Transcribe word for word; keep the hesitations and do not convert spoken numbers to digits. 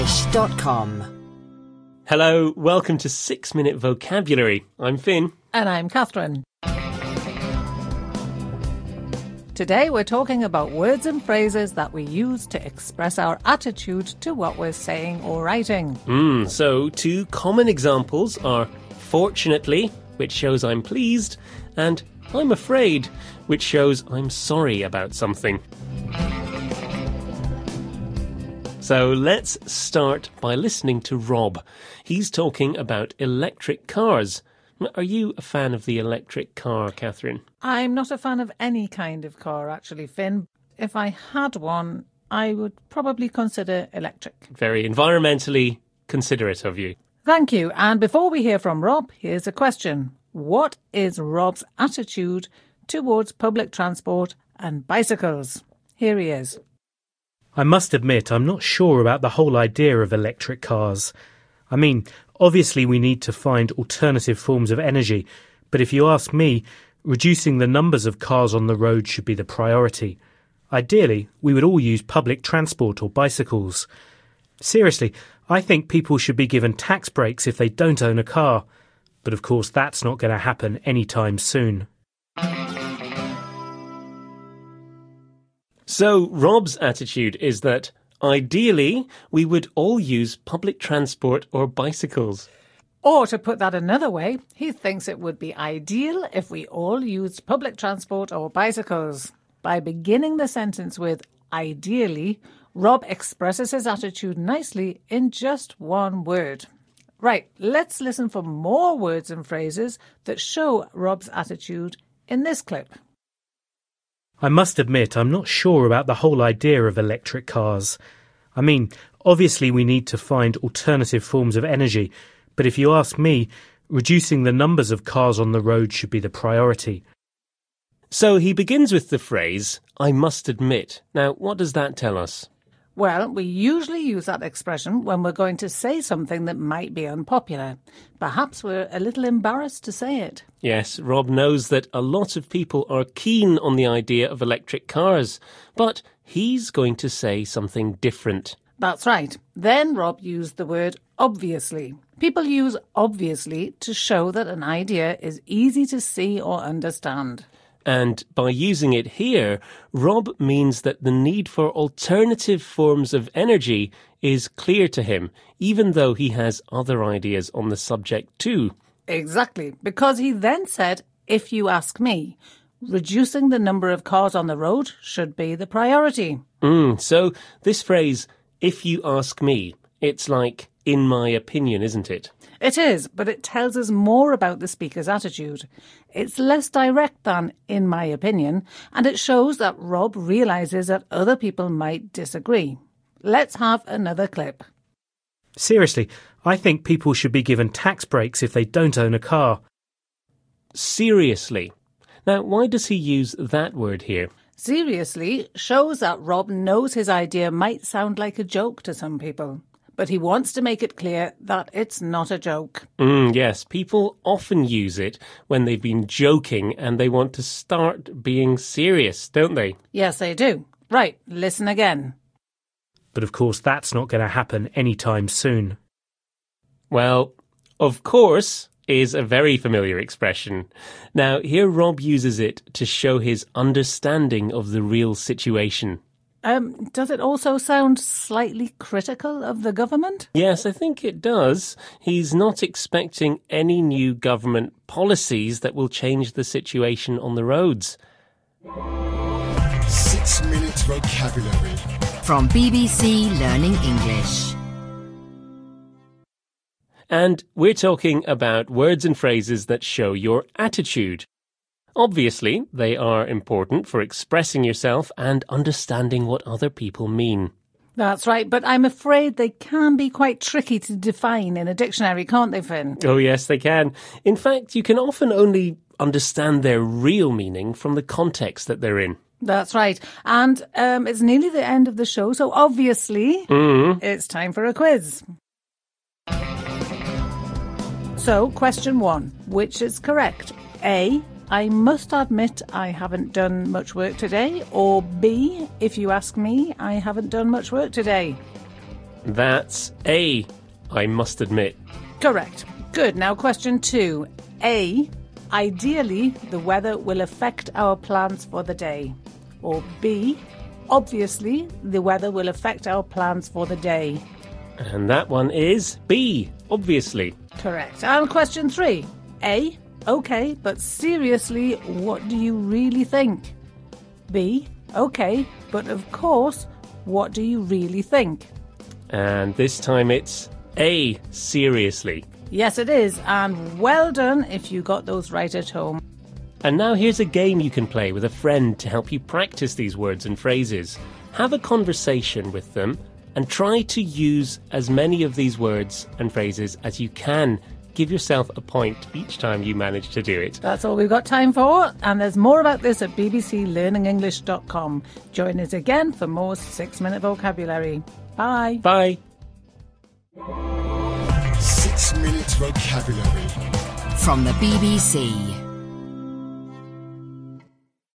dot com. Hello, welcome to six minute Vocabulary. I'm Finn. And I'm Catherine. Today we're talking about words and phrases that we use to express our attitude to what we're saying or writing. Mm, so, two common examples are fortunately, which shows I'm pleased, and I'm afraid, which shows I'm sorry about something. So let's start by listening to Rob. He's talking about electric cars. Are you a fan of the electric car, Catherine? I'm not a fan of any kind of car, actually, Finn. If I had one, I would probably consider electric. Very environmentally considerate of you. Thank you. And before we hear from Rob, here's a question. What is Rob's attitude towards public transport and bicycles? Here he is. I must admit, I'm not sure about the whole idea of electric cars. I mean, obviously we need to find alternative forms of energy, but if you ask me, reducing the numbers of cars on the road should be the priority. Ideally, we would all use public transport or bicycles. Seriously, I think people should be given tax breaks if they don't own a car. But of course, that's not going to happen anytime soon. So, Rob's attitude is that, ideally, we would all use public transport or bicycles. Or, to put that another way, he thinks it would be ideal if we all used public transport or bicycles. By beginning the sentence with ideally, Rob expresses his attitude nicely in just one word. Right, let's listen for more words and phrases that show Rob's attitude in this clip. I must admit, I'm not sure about the whole idea of electric cars. I mean, obviously we need to find alternative forms of energy, but if you ask me, reducing the numbers of cars on the road should be the priority. So he begins with the phrase, I must admit. Now, what does that tell us? Well, we usually use that expression when we're going to say something that might be unpopular. Perhaps we're a little embarrassed to say it. Yes, Rob knows that a lot of people are keen on the idea of electric cars, but he's going to say something different. That's right. Then Rob used the word obviously. People use obviously to show that an idea is easy to see or understand. And by using it here, Rob means that the need for alternative forms of energy is clear to him, even though he has other ideas on the subject too. Exactly, because he then said, if you ask me, reducing the number of cars on the road should be the priority. Mm, so this phrase, if you ask me, it's like, in my opinion, isn't it? It is, but it tells us more about the speaker's attitude. It's less direct than, in my opinion, and it shows that Rob realises that other people might disagree. Let's have another clip. Seriously, I think people should be given tax breaks if they don't own a car. Seriously. Now, why does he use that word here? Seriously shows that Rob knows his idea might sound like a joke to some people. But he wants to make it clear that it's not a joke. Mm, yes, people often use it when they've been joking and they want to start being serious, don't they? Yes, they do. Right, listen again. But of course, that's not going to happen anytime soon. Well, of course is a very familiar expression. Now, here Rob uses it to show his understanding of the real situation. Um, does it also sound slightly critical of the government? Yes, I think it does. He's not expecting any new government policies that will change the situation on the roads. Six Minute Vocabulary From B B C Learning English. And we're talking about words and phrases that show your attitude. Obviously, they are important for expressing yourself and understanding what other people mean. That's right, but I'm afraid they can be quite tricky to define in a dictionary, can't they, Finn? Oh, yes, they can. In fact, you can often only understand their real meaning from the context that they're in. That's right. And um, it's nearly the end of the show, so obviously Mm. it's time for a quiz. So, question one, which is correct? A, I must admit I haven't done much work today, or B, if you ask me, I haven't done much work today. That's A, I must admit. Correct. Good. Now question two. A, ideally, the weather will affect our plans for the day. Or B, obviously, the weather will affect our plans for the day. And that one is B, obviously. Correct. And question three. A, okay, but seriously, what do you really think? B, okay, but of course, what do you really think? And this time it's A, seriously. Yes, it is. And well done if you got those right at home. And now here's a game you can play with a friend to help you practice these words and phrases. Have a conversation with them and try to use as many of these words and phrases as you can. Give yourself a point each time you manage to do it. That's all we've got time for, and there's more about this at b b c learning english dot com. Join us again for more six-minute vocabulary. Bye. Bye. Six minutes vocabulary. From the B B C.